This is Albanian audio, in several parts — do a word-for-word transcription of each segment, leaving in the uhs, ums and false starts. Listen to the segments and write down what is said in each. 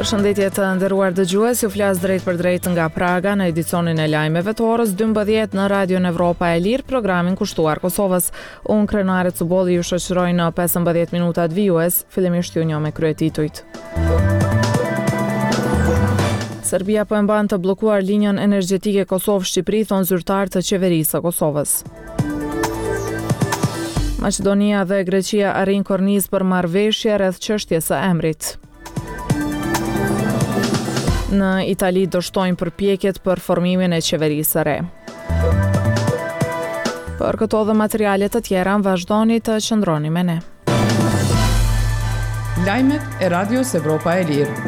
Përshëndetje të nderuar dëgjues, ju flas drejt për drejt nga Praga në edicionin e lajmeve të orës dymbëdhjetë në Radion Evropa e Lirë, programin kushtuar Kosovës. Unë Krenare Cubolli ju shoqëroj në pesëmbëdhjetë minutat vijues, fillimisht ju njoh me kryetitujt. Serbia po e mban të bllokuar linjën energjetike Kosovë-Shqipëri, thon zyrtar të qeverisë së Kosovës. Maqedonia dhe Greqia arrin kornizë për marrëveshje rreth çështjes së emrit. Në Itali dështojnë përpjekjet për formimin e qeverisë së re. Për këto dhe materiale të tjera, vazhdoni të qëndroni me ne. Lajmet e Radios Evropa e Lirë.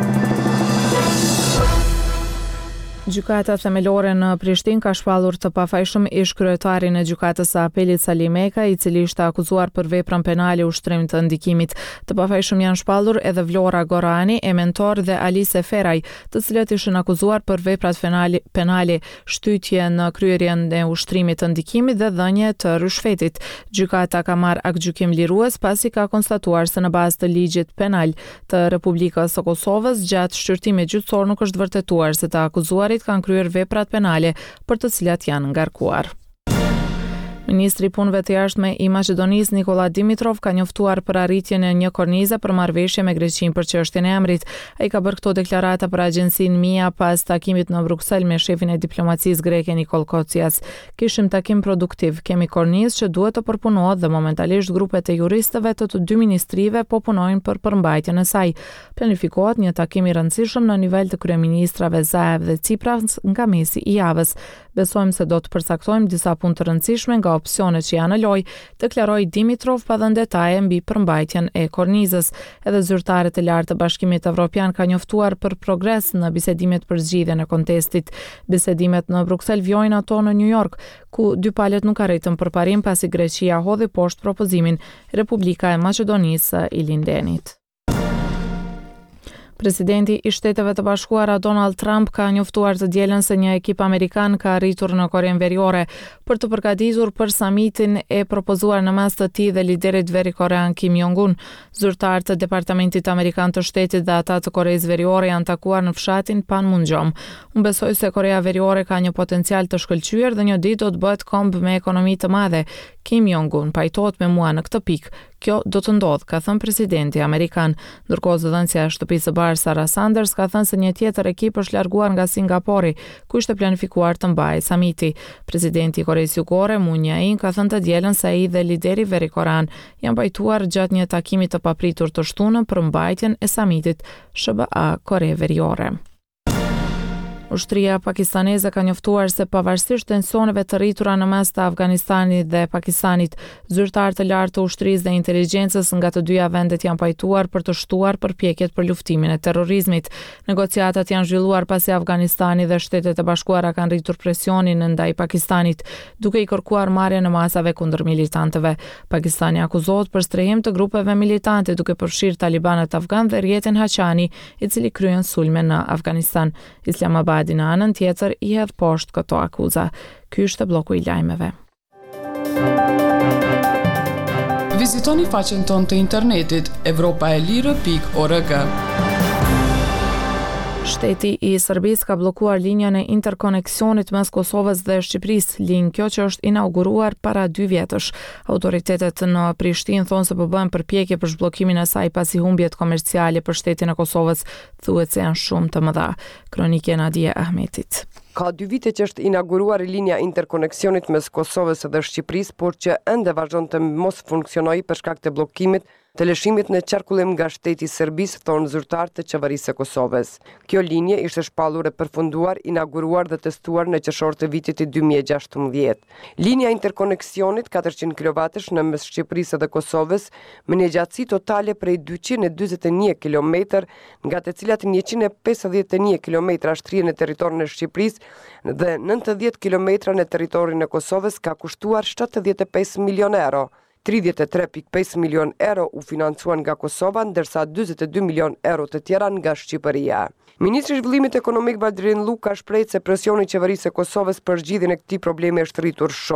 Gjykata themelore në Prishtinë ka shpallur të pafajshëm ish kryetarin e gjykatës së apelit Sali Meka, i cili ishte akuzuar për veprën penale ushtrim të ndikimit. Të pafajshëm janë shpallur edhe Vlora Gorani, e mentor dhe Alice Feraj, të cilët ishin akuzuar për veprat penale, penale shtytje në kryerjen e ushtrimit të ndikimit dhe dhënje të rishfetit. Gjykata ka marrë aktgjykim lirues pasi ka konstatuar se në bazë të ligjit penal të Republikës së Kosovës, gjatë shqyrtimit gjyqësor nuk është vërtetuar se të akuzuarit kanë kryer veprat penale për të cilat janë ngarkuar. Ministri i Punëve të Jashtme i Maqedonisë Nikola Dimitrov ka njoftuar për arritjen e një kornize për marrëveshje me Greqinë për çështjen e emrit. Ai ka bërë këto deklarata për agjencinë Mia pas takimit në Bruksel me shefin e diplomacisë greke Nikol Kocias. Kishim takim produktiv, kemi kornizë që duhet të përpunohet dhe momentalisht grupet e juristëve të të dy ministrive po punojnë për përmbajtjen e saj. Planifikohet një takim i rëndësishëm në nivel të kryeministrave Zaev dhe Tsipras nga mesi i javës. Besojmë se do të përcaktojmë disa punë të rëndësishme nga opsionet që janë në lojë, deklaroi Dimitrov pa dhënë detaje mbi përmbajtjen e kornizës. Edhe zyrtarët e lartë të Bashkimit Evropian ka njoftuar për progres në bisedimet për zgjidhjen e kontestit. Bisedimet në Bruksel vjojnë ato në New York, ku dy palët nuk arritën përparim pasi Greqia hodhi poshtë propozimin Republika e Maqedonisë i Lindenit. Presidenti i Shteteve të Bashkuara Donald Trump ka njoftuar të dielën se një ekip amerikan ka arritur në Korenë Veriore për të përgatitur për samitin e propozuar në mes të tij dhe liderit verikorean Kim Jong-un. Zyrtarët të Departamentit Amerikan të Shtetit dhe ata të Koreas Veriore janë takuar në fshatin Panmunjom. Unë besoj se Korea Veriore ka një potencial të shkëlqyer dhe një ditë do të bëhet komb me ekonomi të madhe. Kim Jong-un pajtohet me mua në këtë pikë. Kjo do të ndodhë, ka thënë presidenti amerikan. Ndërkohë zëdhënësja e Shtëpisë së Bardhë Sarah Sanders ka thënë se një tjetër ekip është larguar nga Singapori, ku ishte planifikuar të mbahej samiti. Presidenti i Koreas Jugore, Moon Jae-in, ka thënë të dielën se ai dhe lideri verikorean janë pajtuar gjatë një takimi të papritur të shtunën për mbajtjen e samitit S B A Kore Veriore. Ushtria pakistaneze ka njoftuar se pavarësisht tensioneve të rritura në mes të Afganistanit dhe Pakistanit, zyrtarë të lartë të ushtrisë dhe inteligjencës nga të dyja vendet janë pajtuar për të shtuar përpjekjet për luftimin e terrorizmit. Negociatat janë zhvilluar pasi Afganistani dhe Shtetet e Bashkuara kanë rritur presionin ndaj Pakistanit, duke i kërkuar marrjen e masave kundër militantëve. Pakistani akuzohet për strehim të grupeve militante, duke përfshirë talibanët afgan dhe Rjetin Haqani, i cili kryen sulme në Afganistan. Islamabad në anën tjetër i hedh poshtë këto akuza. Ky është bloku i lajmeve. Vizitoni faqen tonë të internetit evropa e lirë pikë org. Shteti i Serbisë ka bllokuar linjën e interkoneksionit mes Kosovës dhe Shqipërisë, linjë kjo që është inauguruar para dy vjetësh. Autoritetet në Prishtinë thonë se po bëhen përpjekje për zhbllokimin e saj pasi humbjet komerciale për shtetin e Kosovës thuhet se janë shumë të mëdha. Kronikë Nadia Ahmetit. Ka dy vite që është inauguruar linja interkoneksionit mes Kosovës dhe Shqipërisë, por që ende vazhdon të mos funksionojë për shkak të bllokimit të lëshimit në qarkullim nga shteti i Serbisë, thonë zyrtarë të qeverisë së Kosovës. Kjo linje ishte shpallur e përfunduar, inauguruar dhe testuar në qershor të vitit dy mijë e gjashtëmbëdhjetë. Linja interkoneksionit katërqind kilovatësh në mes Shqipërisë dhe Kosovës me një gjatësi totale prej dyqind e dyzet e një kilometër, nga të cilat njëqind e pesëdhjetë e një kilometra shtrihen në territorin e Shqipërisë dhe nëntëdhjetë kilometra në territorin e Kosovës, ka kushtuar shtatëdhjetë e pesë milion euro. tridhjetë e tre pikë pesë milion euro u financuan nga Kosova, ndërsa dyzet e dy milion euro të tjera nga Shqipëria. Ministri i Zhvillimit Ekonomik Valdrin Luka shpreh se presioni i qeverisë së Kosovës për zgjidhjen e këtij problemi është rritur shumë.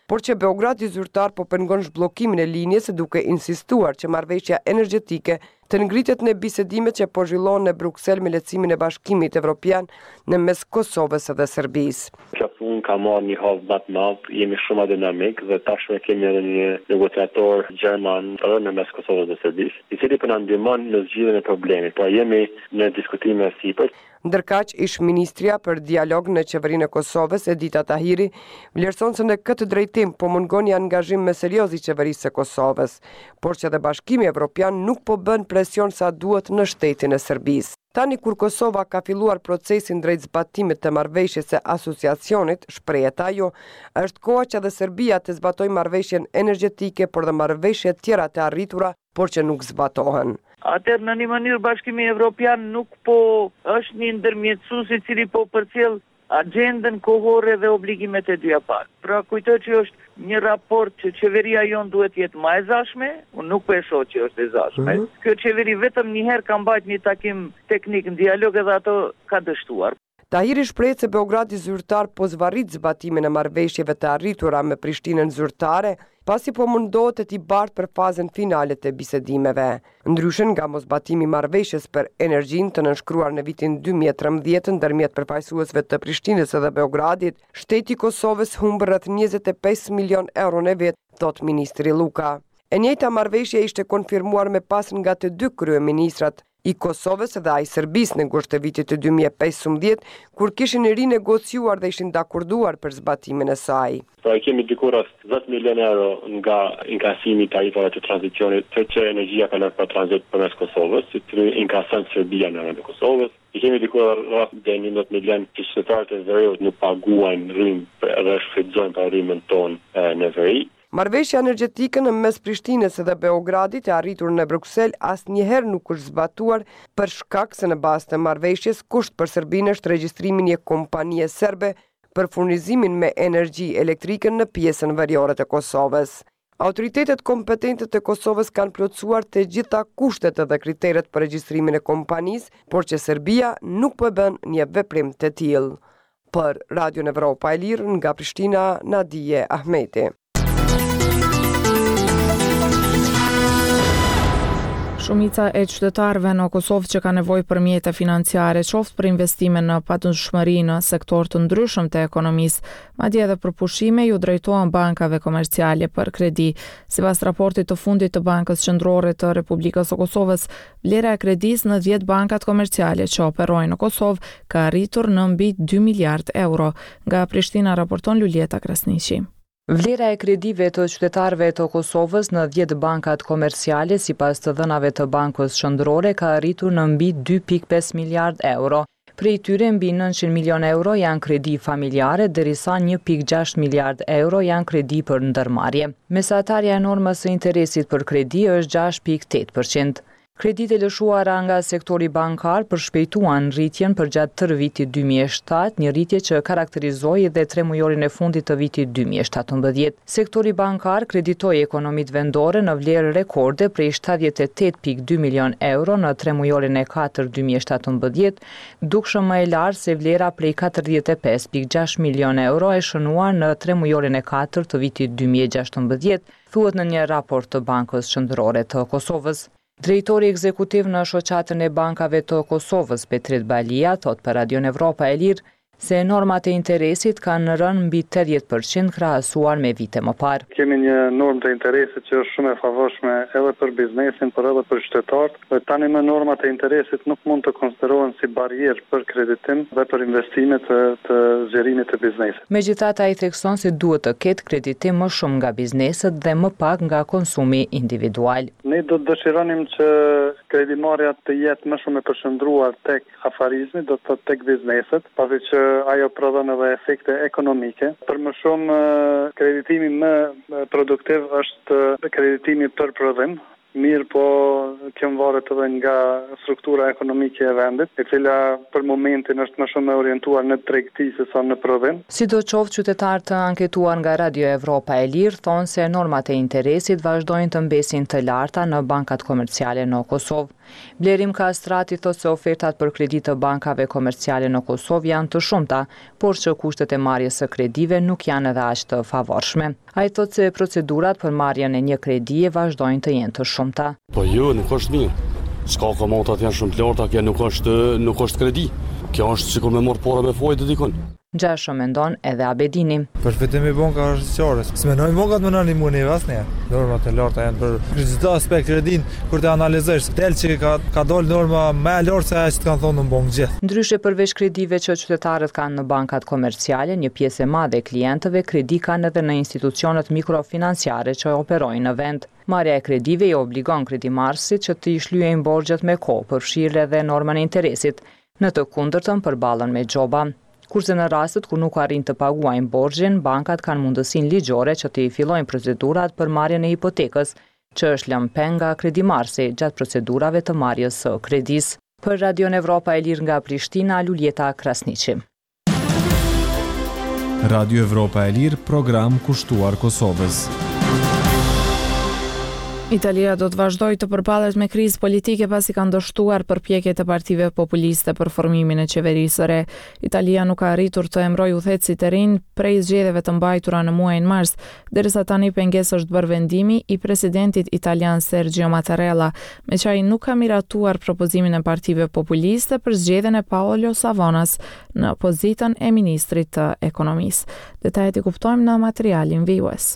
por që Beogradi zyrtar po pengon zhbllokimin e linjës duke insistuar që marrëveshja energjetike të ngritet në bisedimet që po zhvillohen në Bruksel me lehtësimin e Bashkimit Evropian në mes Kosovës dhe Serbisë. Kjo punë ka marrë një havë më të madh, jemi shumë dinamik dhe tashmë kemi edhe një negociator gjerman edhe në mes Kosovës dhe Serbisë, i cili po na ndihmon në zgjidhjen e problemit. Po jemi në diskutime sipër. Ndërkaq, ish ministria për dialog në qeverinë e Kosovës, Edita Tahiri, vlerëson se në këtë drejtim po mungon një angazhim më serioz i qeverisë së Kosovës, por që dhe Bashkimi Evropian nuk po bën presion sa duhet në shtetin e Serbisë. Tani kur Kosova ka filluar procesin drejt zbatimit të marrëveshjes së asociacionit, shprehet ajo, është koha që dhe Serbia të zbatojë marrëveshjen energjetike, por dhe marrëveshje tjera të arritura, por që nuk zbatohen. Atëherë në një mënyrë Bashkimi Evropian nuk po është një ndërmjetësues i cili po përcjell agjendën kohore dhe obligimet e dyja palë. Pra kujtoj që është një raport që qeveria jonë duhet jetë më e zashme, unë nuk po e shoh që është e zashme. Mm-hmm. Kjo qeveri vetëm një herë ka mbajtur një takim teknik në dialog edhe ato ka dështuar. Tahiri shpreh se Beogradi zyrtar po zvarrit zbatimin e marrëveshjeve të arritura me Prishtinën zyrtare, pasi po mundohet të t'i bartë për fazën finale të bisedimeve. Ndryshe nga mosbatimi i marrëveshjes për energjinë të nënshkruar në vitin dy mijë e trembëdhjetë ndërmjet përfaqësuesve të Prishtinës dhe Beogradit, shteti i Kosovës humb rreth njëzet e pesë milion euro në vit, thot ministri Luka. E njëjta marrëveshje ishte konfirmuar me pas nga të dy kryeministrat i Kosovës dhe ai Serbisë në gusht të vitit të dy mijë e pesëmbëdhjetë, kur kishin rinegociuar dhe ishin dakorduar për zbatimin e saj. Pra kemi diku rreth dhjetë milion euro nga inkasimi i tarifave të tranzicionit, të që energjia ka lënë për tranzit përmes Kosovës, si të inkason Serbia në vendin e Kosovës. I kemi diku rreth njëzet milion që qytetarët e Veriut nuk paguajnë rrymë dhe shfrytëzojnë pa rrymën tonë në veri. Marrëveshja energjetike në mes Prishtinës dhe Beogradit e arritur në Bruksel asnjëherë nuk është zbatuar për shkak se në bazë të marrëveshjes kusht për Serbinë është regjistrimi i një kompanie serbe për furnizimin me energji elektrike në pjesën veriore të Kosovës. Autoritetet kompetente të Kosovës kanë plotësuar të gjitha kushtet dhe kriteret për regjistrimin e kompanisë, por që Serbia nuk po bën një veprim të tillë. Për Radio Evropa e Lirë nga Prishtina, Nadije Ahmeti. Shumica e qytetarëve në Kosovë që ka nevojë për mjete financiare, qoftë për investime në patundshmëri në sektor të ndryshëm të ekonomisë, madje edhe për pushime, ju drejtohen bankave komerciale për kredi. Sipas raportit të fundit të Bankës Qendrore të Republikës së Kosovës, vlera e kredisë në dhjetë bankat komerciale që operojnë në Kosovë ka arritur në mbi dy miliard euro. Nga Prishtina raporton Luljeta Krasniqi. Vlera e kredive të qytetarëve të Kosovës në dhjetë bankat komerciale sipas të dhënave të Bankës Qendrore ka arritur në mbi dy pikë pesë miliard euro. Prej tyre mbi nëntëqind milion euro janë kredi familjare, derisa një pikë gjashtë miliard euro janë kredi për ndërmarrje. Mesatarja e normës së interesit për kredi është gjashtë pikë tetë përqind. Kreditë lëshuara nga sektori bankar përshpejtuan rritjen përgjatë tërë vitit dy mijë e shtatë, një rritje që karakterizoi edhe tre mujorin e fundit të vitit dy mijë e shtatëmbëdhjetë. Sektori bankar kreditoi ekonomitë vendore në vlerë rekorde prej shtatëdhjetë e tetë pikë dy milion euro në tre mujorin e katërt dy mijë e shtatëmbëdhjetë, dukshëm më e lartë se vlera prej katërdhjetë e pesë pikë gjashtë milion euro e shënuar në tre mujorin e katërt të vitit dy mijë e gjashtëmbëdhjetë, thuhet në një raport të Bankës Qendrore të Kosovës. Drejtori ekzekutiv në shoqatën e bankave të Kosovës, Petrit Balia, thot për Radio Evropa e Lirë se normat e interesit kanë rënë mbi tetëdhjetë përqind krahasuar me vite më parë. Kemi një normë të interesit që është shumë e favorshme edhe për biznesin, por edhe për qytetarët. Dhe tani me normat e interesit nuk mund të konsiderohen si barierë për kreditim dhe për investime të, të zgjerimit të biznesit. Megjithatë, ai thekson se duhet të ketë kreditim më shumë nga bizneset dhe më pak nga konsumi individual. Ne do të dëshironim që kredimarrja të jetë më shumë e përshëndruar tek afarizmi, do të thotë tek bizneset, pasi që ajo prodhon edhe efekte ekonomike. Për më shumë kreditimi më produktiv është kreditimi për prodhim. Mirë, po kjo varet edhe nga struktura ekonomike e vendit, e cila për momentin është më shumë e orientuar në tregti se sa në prodhim. Sidoqoftë, qytetarët të anketuar nga Radio Evropa e Lirë thonë se normat e interesit vazhdojnë të mbesin të larta në bankat komerciale në Kosovë. Blerim Kastrati thot se ofertat për kredi të bankave komerciale në Kosovë janë të shumta, por që kushtet e marrjes së kredive nuk janë edhe aq të favorshme. Ai thot se procedurat për marrjen e një kredie vazhdojnë të jenë të shumta. Po jo, nuk është mirë. S'ka komontat janë shumë të larta, kjo nuk është nuk është kredi. Kjo është sikur me marr para me fojë dikon. Gjasho mendon edhe Abedini. Për fitim i banka shqiptare. S'mendoj bankat më nani muni asnjë. Normat e larta janë për çdo aspekt kredin kur të analizosh. Tel që ka ka dalë norma më e lartë se ajo që kanë thonë në bankë gjithë. Ndryshe përveç kredive që qytetarët kanë në bankat komerciale, një pjesë e madhe e klientëve kredi kanë edhe në institucionet mikrofinanciare që operojnë në vend. Marrja e kredive i obligon kredimarrësit që të ishlyejnë borxhet me kohë, përfshirë edhe normën e interesit. Në të kundërtën përballën me xhoba. Kurse në rastet ku nuk arrin të paguajnë borxhin, bankat kanë mundësinë ligjore që të i fillojnë procedurat për marrjen e hipotekës, që është lënë peng nga kredimarrësi gjatë procedurave të marrjes së kredis. Për Radion Evropa e Lirë nga Prishtina, Luljeta Krasniqi. Radio Evropa e Lirë, program kushtuar Kosovës. Italia do të vazhdojë të përballet me krizë politike pasi ka ndështuar përpjekjet e partive populiste për formimin e qeverisë së re. Italia nuk ka arritur të emrojë udhëheqësit e rinj prej zgjedhjeve të mbajtura në muajin mars, derisa tani pengesë është bërë vendimi i presidentit italian Sergio Mattarella, me që ai nuk ka miratuar propozimin e partive populiste për zgjedhjen e Paolo Savonas në pozitën e ministrit të ekonomisë. Detajet i kuptojmë në materialin vijues.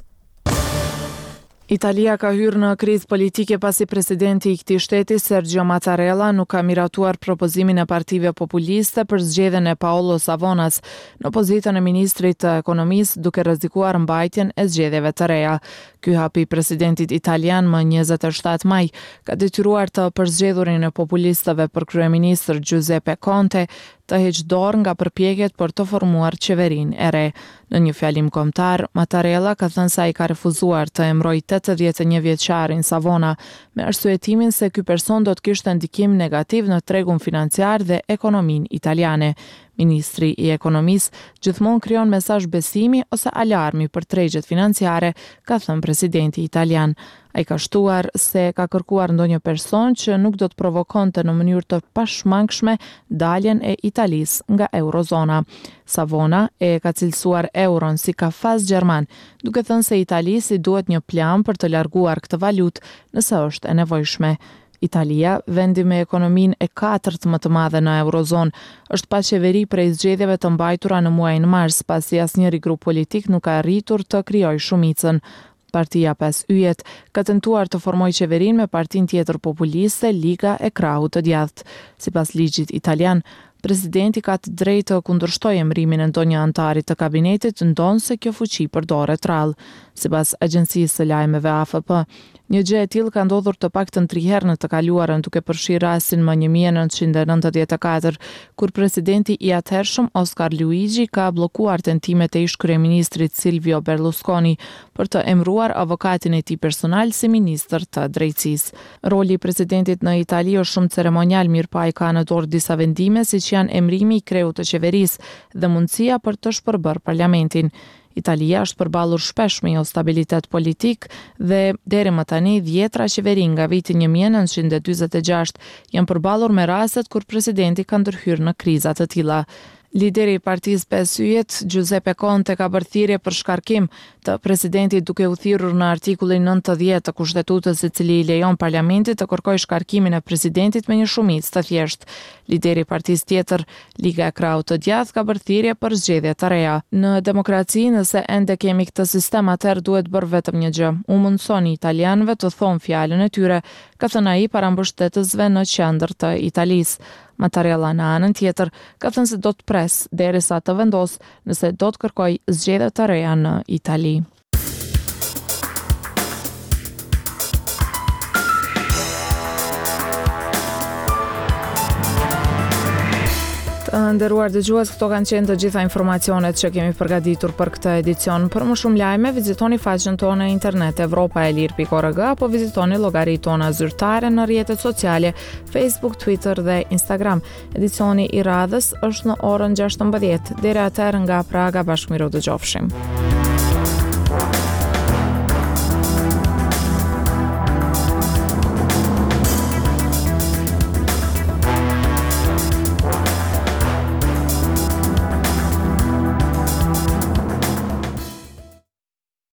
Italia ka hyrë në krizë politike pasi presidenti i këtij shteti Sergio Mattarella nuk ka miratuar propozimin e partive populiste për zgjedhjen e Paolo Savonas në pozitën e ministrit të ekonomisë, duke rrezikuar mbajtjen e zgjedhjeve të reja. Ky hap i presidentit italian më njëzet e shtatë maj ka detyruar të përzgjedhurin e populistëve për kryeministër Giuseppe Conte të heqë dorë nga përpjekjet për të formuar qeverinë e re. Në një fjalim kombëtar, Mattarella ka thënë se ai ka refuzuar të emrojë tetëdhjetë e një vjeçarin Savona me arsyetimin se ky person do të kishte ndikim negativ në tregun financiar dhe ekonominë italiane. Ministri i ekonomisë gjithmonë krijon mesazh besimi ose alarmi për tregjet financiare, ka thënë presidenti italian. Ai ka shtuar se ka kërkuar ndonjë person që nuk do të provokonte në mënyrë të pashmangshme daljen e Italisë nga eurozona. Savona e ka cilësuar euron si kafaz gjerman, duke thënë se Italisë i duhet një plan për të larguar këtë valutë nëse është e nevojshme. Italia, vendi me ekonominë e katërt më të madhe në eurozonë, është pa qeveri prej zgjedhjeve të mbajtura në muajin mars, pasi asnjëri grup politik nuk ka arritur të krijojë shumicën. Partia pesë yjet ka tentuar të formojë qeverinë me partinë tjetër populiste, Liga e Krahut të Djathtë. Sipas ligjit italian, presidenti ka të drejtë të kundërshtojë emrimin e ndonjë antari të kabinetit ndonse kjo fuqi përdoret rrallë. Sipas agjencisë së lajmeve A F P, një gjë e tillë ka ndodhur të paktën tri herë në të kaluarën, duke përfshirë rastin më një mijë e nëntëqind e nëntëdhjetë e katër, kur presidenti i atëhershëm Oscar Luigi ka bllokuar tentimet e ish kryeministrit Silvio Berlusconi për të emëruar avokatin e tij personal si ministër të drejtësisë. Roli i presidentit në Itali është shumë ceremonial, mirëpo ai ka në dorë disa vendime, siç janë emrimi i kreut të qeverisë dhe mundësia për të shpërbërë parlamentin. Italia është përballur shpesh me jo stabilitet politik dhe deri më tani dhjetra qeveri nga viti një mijë e nëntëqind e dyzet e gjashtë janë përballur me rastet kur presidenti ka ndërhyrë në kriza të tilla. Lideri i partisë pesë yjet, Giuseppe Conte, ka bërë thirrje për shkarkim të presidentit duke u thirrur në artikullin nëntëdhjetë të Kushtetutës, i cili i lejon parlamentit të kërkojë shkarkimin e presidentit me një shumicë të thjeshtë. Lideri i partisë tjetër, Liga e Krahut të Djathtë, ka bërë thirrje për zgjedhje të reja. Në demokraci, nëse ende kemi këtë sistem, atëherë duhet bërë vetëm një gjë: u mundsoni italianëve të thonë fjalën e tyre, ka thënë ai para mbështetësve në qendër të Italisë. Mattarella në anën tjetër ka thënë se do të pres derisa të vendos nëse do të kërkojë zgjedhje të reja në Itali. Të nderuar dëgjues, këto kanë qenë të gjitha informacionet që kemi përgatitur për këtë edicion. Për më shumë lajme, vizitoni faqen tonë në internet evropa e lirë pikë org apo vizitoni llogaritë tona zyrtare në rrjetet sociale Facebook, Twitter dhe Instagram. Edicioni i radhës është në orën gjashtëmbëdhjetë. Deri atëherë nga Praga, bashkëmiru dëgjofshim.